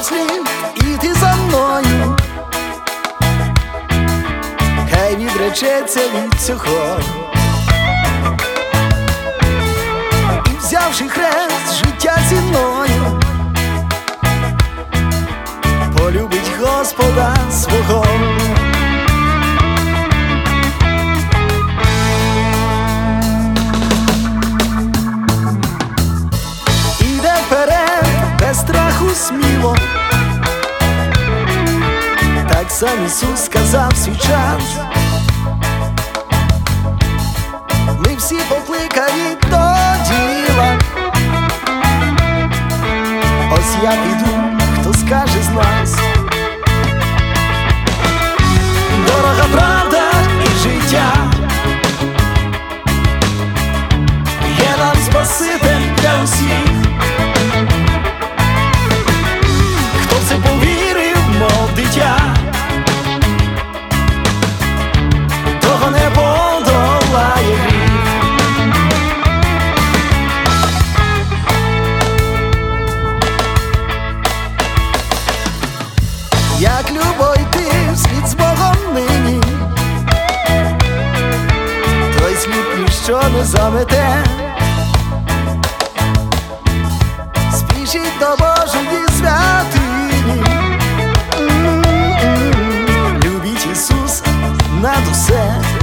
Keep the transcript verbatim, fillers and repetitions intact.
слід іти за мною, хай відречеться від цього. І взявши хрест життя ціною, полюбить Господа свого. Іде вперед без страху сміло, так сам Ісус сказав свій час. Ми всі покликані до діла. Ось я піду, хто скаже з нас. Дорога правда і життя, є нам Спаситель для усіх. Хто в це повірив, мов дитя, того не подолає гріх. Як любо йти вслід з Богом нині, той слід ніщо не замете. Спішіть до Божої святині, любіть Ісуса над усе.